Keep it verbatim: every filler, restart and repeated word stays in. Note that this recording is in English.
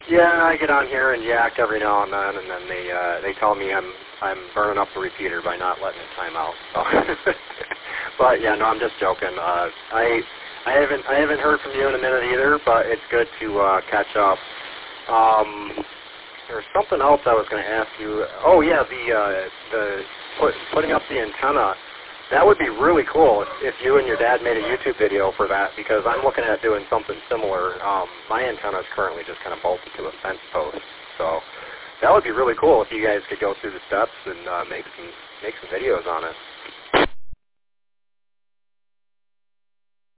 Yeah, I get on here and yak every now and then, and then they uh, they tell me I'm I'm burning up the repeater by not letting it time out. So. But yeah, no, I'm just joking. Uh, I I haven't I haven't heard from you in a minute either, but it's good to uh, catch up. Um, there's something else I was going to ask you. Oh yeah, the uh, the put, putting up the antenna. That would be really cool if, if you and your dad made a YouTube video for that, because I'm looking at doing something similar. Um, my antenna is currently just kind of bolted to a fence post, so that would be really cool if you guys could go through the steps and uh, make some make some videos on it.